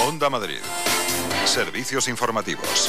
Onda Madrid. Servicios informativos.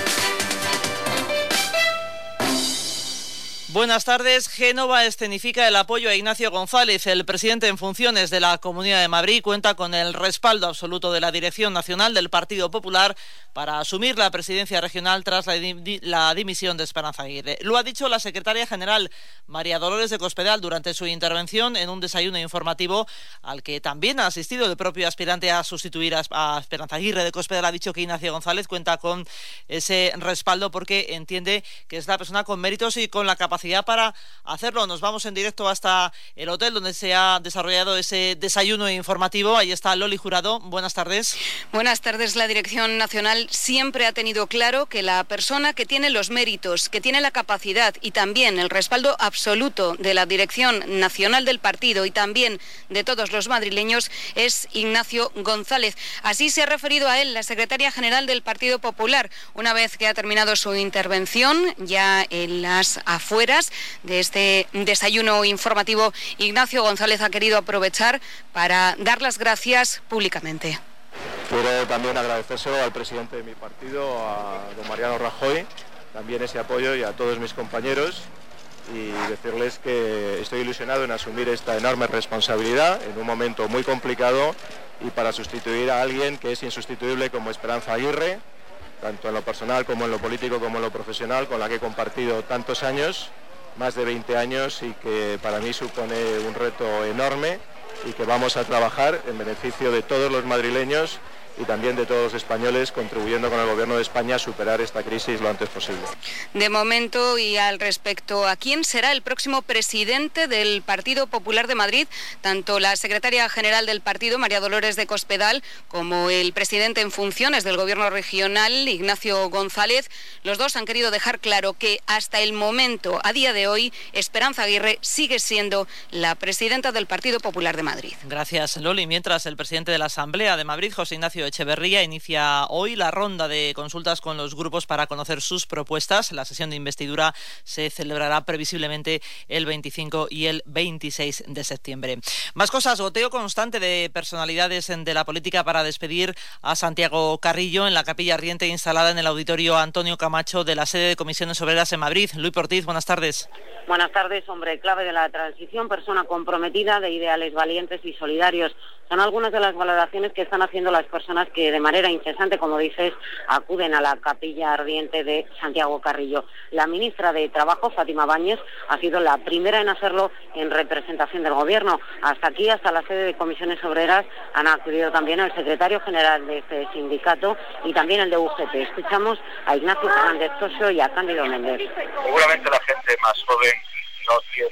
Buenas tardes. Génova escenifica el apoyo a Ignacio González. El presidente en funciones de la Comunidad de Madrid cuenta con el respaldo absoluto de la Dirección Nacional del Partido Popular para asumir la presidencia regional tras la dimisión de Esperanza Aguirre. Lo ha dicho la secretaria general María Dolores de Cospedal durante su intervención en un desayuno informativo al que también ha asistido el propio aspirante a sustituir a Esperanza Aguirre. De Cospedal ha dicho que Ignacio González cuenta con ese respaldo porque entiende que es la persona con méritos y con la capacidad para hacerlo. Nos vamos en directo hasta el hotel donde se ha desarrollado ese desayuno informativo. Ahí está Loli Jurado. Buenas tardes. Buenas tardes. La Dirección Nacional siempre ha tenido claro que la persona que tiene los méritos, que tiene la capacidad y también el respaldo absoluto de la Dirección Nacional del partido y también de todos los madrileños es Ignacio González. Así se ha referido a él la secretaria general del Partido Popular una vez que ha terminado su intervención ya en las afueras de este desayuno informativo. Ignacio González ha querido aprovechar para dar las gracias públicamente. Quiero también agradecérselo al presidente de mi partido, a don Mariano Rajoy, también ese apoyo y a todos mis compañeros y decirles que estoy ilusionado en asumir esta enorme responsabilidad en un momento muy complicado y para sustituir a alguien que es insustituible como Esperanza Aguirre, tanto en lo personal como en lo político como en lo profesional, con la que he compartido tantos años, más de 20 años, y que para mí supone un reto enorme y que vamos a trabajar en beneficio de todos los madrileños y también de todos los españoles, contribuyendo con el Gobierno de España a superar esta crisis lo antes posible. De momento, y al respecto a quién será el próximo presidente del Partido Popular de Madrid, tanto la secretaria general del partido, María Dolores de Cospedal, como el presidente en funciones del Gobierno regional, Ignacio González, los dos han querido dejar claro que hasta el momento, a día de hoy, Esperanza Aguirre sigue siendo la presidenta del Partido Popular de Madrid. Gracias, Loli. Mientras, el presidente de la Asamblea de Madrid, José Ignacio Echeverría, inicia hoy la ronda de consultas con los grupos para conocer sus propuestas. La sesión de investidura se celebrará previsiblemente el 25 y el 26 de septiembre. Más cosas. Goteo constante de personalidades de la política para despedir a Santiago Carrillo en la capilla ardiente instalada en el auditorio Antonio Camacho de la sede de Comisiones Obreras en Madrid. Luis Ortiz, buenas tardes. Buenas tardes, hombre clave de la transición, persona comprometida, de ideales valientes y solidarios. Son algunas de las valoraciones que están haciendo las personas que de manera incesante, como dices, acuden a la capilla ardiente de Santiago Carrillo. La ministra de Trabajo, Fátima Báñez, ha sido la primera en hacerlo en representación del Gobierno. Hasta aquí, hasta la sede de Comisiones Obreras, han acudido también el secretario general de este sindicato y también el de UGT. Escuchamos a Ignacio Fernández Toso y a Cándido Méndez. Seguramente la gente más joven no tiene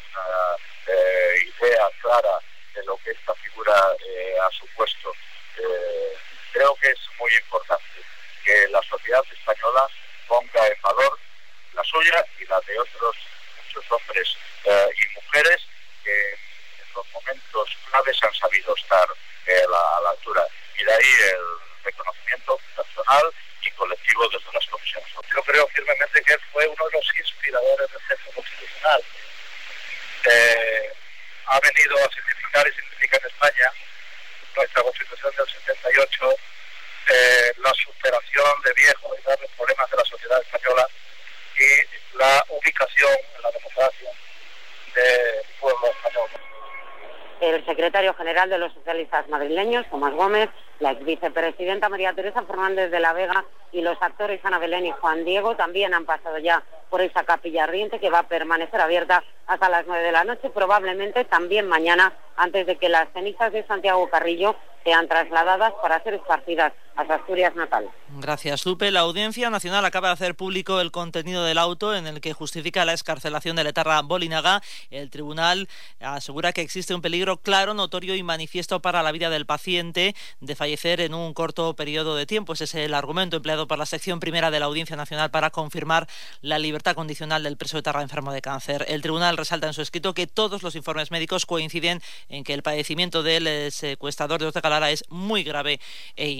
una idea clara de lo que esta figura ha supuesto. Creo que es muy importante que la sociedad española ponga en valor la suya y la de otros muchos hombres y mujeres que en los momentos claves han sabido estar a la altura. Y de ahí el reconocimiento personal y colectivo desde las comisiones. Yo creo firmemente que él fue uno de los inspiradores del texto constitucional. Ha venido a significar y significa en España nuestra Constitución del 78, la superación de viejos y graves problemas de la sociedad española y la ubicación en la democracia del pueblo español. El secretario general de los socialistas madrileños, Tomás Gómez, la exvicepresidenta María Teresa Fernández de la Vega y los actores Ana Belén y Juan Diego también han pasado ya por esa capilla ardiente que va a permanecer abierta hasta las 9 de la noche, probablemente también mañana, antes de que las cenizas de Santiago Carrillo sean trasladadas para ser esparcidas a su Asturias natal. Gracias, Lupe. La Audiencia Nacional acaba de hacer público el contenido del auto en el que justifica la excarcelación del etarra Bolinaga. El tribunal asegura que existe un peligro claro, notorio y manifiesto para la vida del paciente de fallecer en un corto periodo de tiempo. Ese es el argumento empleado por la sección primera de la Audiencia Nacional para confirmar la libertad condicional del preso etarra enfermo de cáncer. El tribunal resalta en su escrito que todos los informes médicos coinciden en que el padecimiento del secuestrador de Ortega Lara es muy grave e incurable.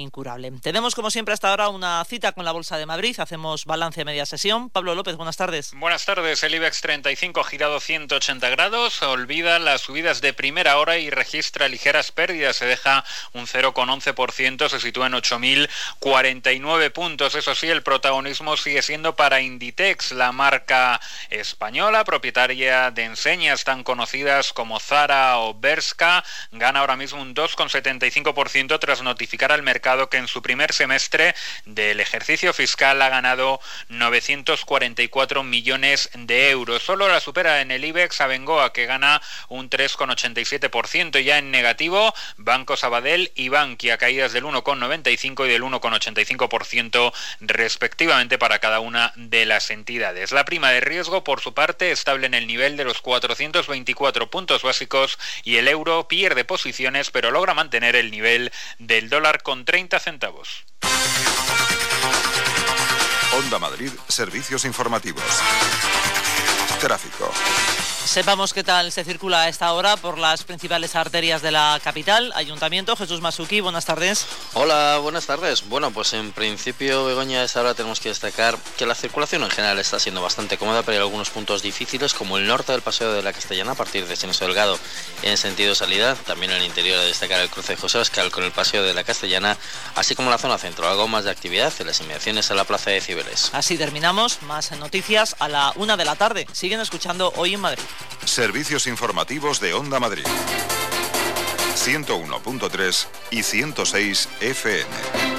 Vale, tenemos como siempre hasta ahora una cita con la Bolsa de Madrid, hacemos balance a media sesión. Pablo López, buenas tardes. Buenas tardes, el IBEX 35 girado 180 grados, olvida las subidas de primera hora y registra ligeras pérdidas, se deja un 0,11%, se sitúa en 8.049 puntos. Eso sí, el protagonismo sigue siendo para Inditex, la marca española, propietaria de enseñas tan conocidas como Zara o Bershka, gana ahora mismo un 2,75% tras notificar al mercado que en su primer semestre del ejercicio fiscal ha ganado 944 millones de euros. Solo la supera en el IBEX Abengoa, que gana un 3,87%. Ya en negativo, Banco Sabadell y Bankia, caídas del 1,95% y del 1,85% respectivamente para cada una de las entidades. La prima de riesgo, por su parte, estable en el nivel de los 424 puntos básicos y el euro pierde posiciones, pero logra mantener el nivel del dólar con 30 centavos. Onda Madrid, servicios informativos. Tráfico. Sepamos qué tal se circula a esta hora por las principales arterias de la capital. Ayuntamiento, Jesús Masuki, buenas tardes. Hola, buenas tardes. Bueno, pues en principio, Begoña, a esta hora tenemos que destacar que la circulación en general está siendo bastante cómoda, pero hay algunos puntos difíciles, como el norte del Paseo de la Castellana, a partir de Sineso Delgado en sentido salida. También en el interior, a destacar el cruce de José Abascal con el Paseo de la Castellana, así como la zona centro. Algo más de actividad en las inmediaciones a la Plaza de Cibeles. Así terminamos. Más noticias a la 1 de la tarde. Siguen escuchando Hoy en Madrid. Servicios informativos de Onda Madrid. 101.3 y 106 FM.